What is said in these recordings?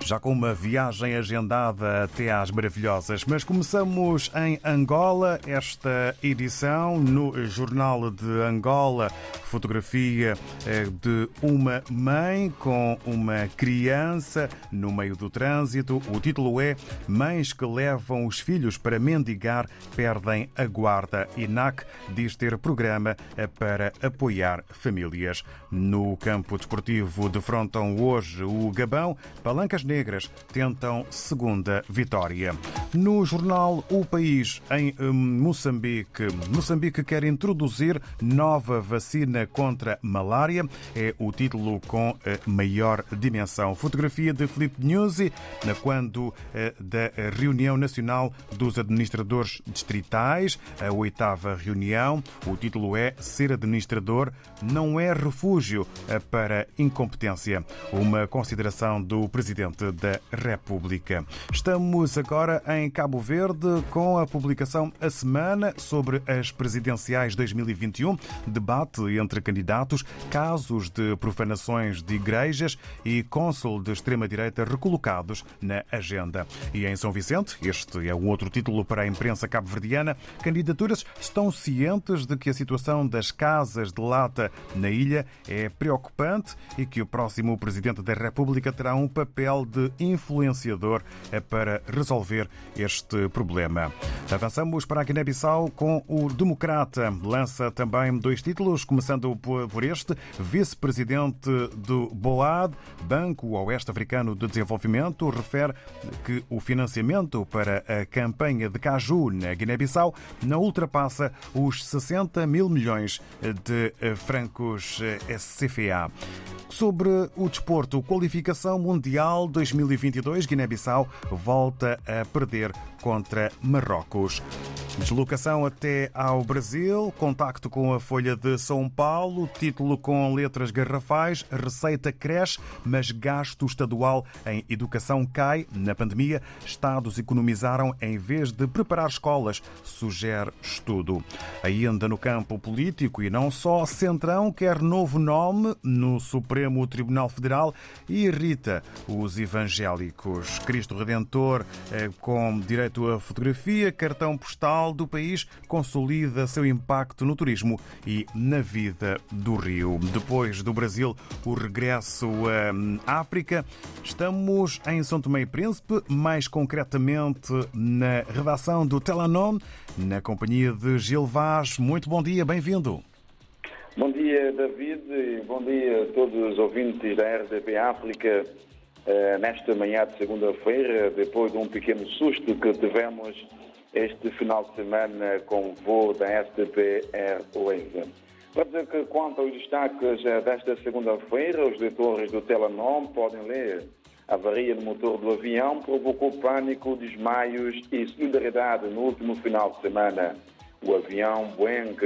já com uma viagem agendada até às Maravilhosas. Mas começamos em Angola, esta edição no Jornal de Angola. Fotografia de uma mãe com uma criança no meio do trânsito. O título é Mães que levam os filhos para mendigar perdem a guarda. INAC diz ter programa para apoiar famílias. No campo desportivo defrontam hoje o Gabão. Palancas Negras tentam segunda vitória. No jornal O País, em Moçambique. Moçambique quer introduzir nova vacina contra malária. É o título com maior dimensão. Fotografia de Filipe Nyusi, quando da reunião nacional dos administradores distritais, a 8ª reunião. O título é Ser administrador não é refúgio para incompetência. Uma consideração do Presidente da República. Estamos agora em Cabo Verde com a publicação A Semana sobre as presidenciais 2021, debate entre candidatos, casos de profanações de igrejas e cônsul de extrema-direita recolocados na agenda. E em São Vicente, este é um outro título para a imprensa cabo-verdiana, candidaturas estão cientes de que a situação das casas de lata na ilha é preocupante e que o próximo Presidente da República terá um papel de influenciador para resolver este problema. Avançamos para a Guiné-Bissau com o Democrata. Lança também 2 títulos, começando por este. Vice-presidente do BOAD, Banco Oeste Africano de Desenvolvimento, refere que o financiamento para a campanha de caju na Guiné-Bissau não ultrapassa os 60 mil milhões de francos CFA. Sobre o desporto, qualificação mundial 2022, Guiné-Bissau volta a perder contra Marrocos. Deslocação até ao Brasil, contacto com a Folha de São Paulo, título com letras garrafais, receita cresce, mas gasto estadual em educação cai. Na pandemia, Estados economizaram em vez de preparar escolas, sugere estudo. Ainda no campo político e não só, Centrão quer novo nome no Supremo Tribunal Federal e irrita os evangélicos. Cristo Redentor com direito a fotografia, cartão postal do país, consolida seu impacto no turismo e na vida do Rio. Depois do Brasil, o regresso à África. Estamos em São Tomé e Príncipe, mais concretamente na redação do Telenor, na companhia de Gil Vaz. Muito bom dia, bem-vindo. Bom dia, David, e bom dia a todos os ouvintes da RDP África. Nesta manhã de segunda-feira, depois de um pequeno susto que tivemos este final de semana com o voo da STP Airways. Para dizer que, quanto aos destaques desta segunda-feira, os leitores do Telenor podem ler: a avaria no motor do avião provocou pânico, desmaios e solidariedade no último final de semana. O avião Boeing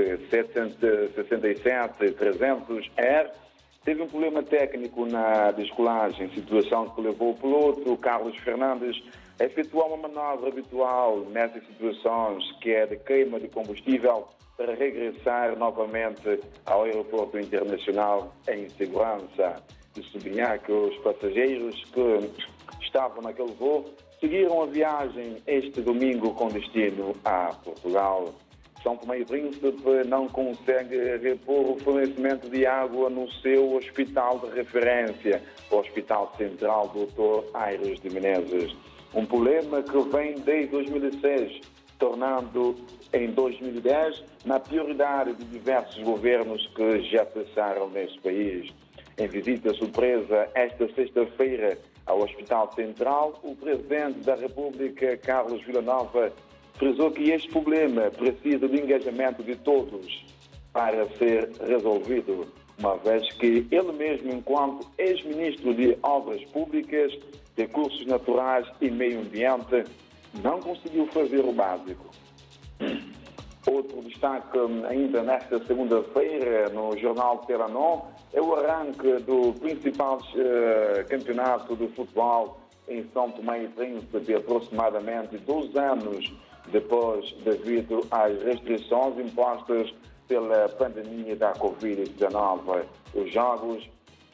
767-300 Air teve um problema técnico na descolagem, situação que levou o piloto Carlos Fernandes a efetuar uma manobra habitual nessas situações, que é de queima de combustível, para regressar novamente ao aeroporto internacional em segurança. De sublinhar que os passageiros que estavam naquele voo seguiram a viagem este domingo com destino a Portugal. São Tomé e Príncipe não consegue repor o fornecimento de água no seu hospital de referência, o Hospital Central Dr. Aires de Menezes. Um problema que vem desde 2006, tornando em 2010 na prioridade de diversos governos que já passaram neste país. Em visita surpresa esta sexta-feira ao Hospital Central, o Presidente da República, Carlos Villanova, frisou que este problema precisa de engajamento de todos para ser resolvido, uma vez que ele mesmo, enquanto ex-ministro de Obras Públicas, Recursos Naturais e Meio Ambiente, não conseguiu fazer o básico. Outro destaque ainda nesta segunda-feira no jornal Telenor é o arranque do principal campeonato de futebol em São Tomé e Príncipe, de aproximadamente 12 anos depois, devido às restrições impostas pela pandemia da Covid-19. Os jogos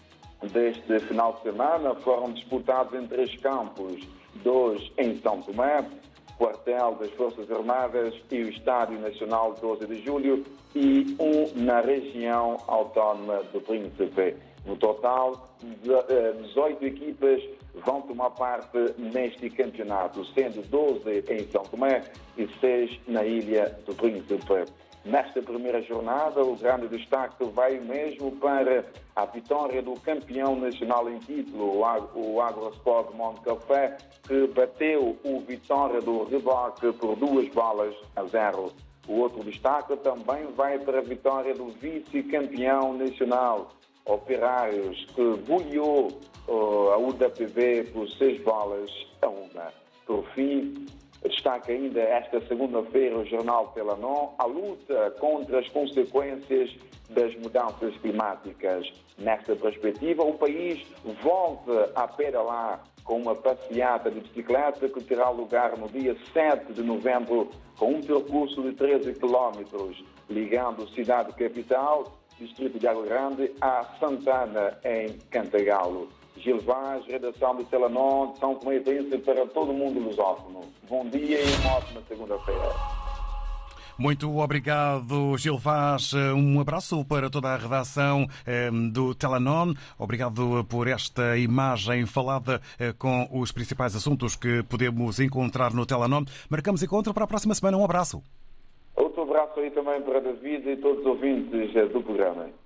deste final de semana foram disputados em 3 campos, 2 em São Tomé, quartel das Forças Armadas e o Estádio Nacional 12 de Julho, e 1 na região autónoma do Príncipe. No total, 18 equipas vão tomar parte neste campeonato, sendo 12 em São Tomé e 6 na Ilha do Príncipe. Nesta primeira jornada, o grande destaque vai mesmo para a vitória do campeão nacional em título, o Agrosport Monte Café, que bateu o Vitória do Reboque por 2-0. O outro destaque também vai para a vitória do vice-campeão nacional, Operários, que goleou a UDPB por 6-1. Por fim, destaca ainda esta segunda-feira o jornal Telanon, a luta contra as consequências das mudanças climáticas. Nesta perspectiva, o país volta a pedalar com uma passeata de bicicleta que terá lugar no dia 7 de novembro, com um percurso de 13 quilómetros, ligando Cidade Capital, Distrito de Água Grande, a Santana, em Cantagalo. Gil Vaz, redação de Telanon, de São Tomé e Príncipe, para todo mundo lusófono. Bom dia e uma ótima segunda-feira. Muito obrigado, Gil Vaz. Um abraço para toda a redação do Telanon. Obrigado por esta imagem falada com os principais assuntos que podemos encontrar no Telanon. Marcamos encontro para a próxima semana. Um abraço. Outro abraço aí também para David e todos os ouvintes do programa.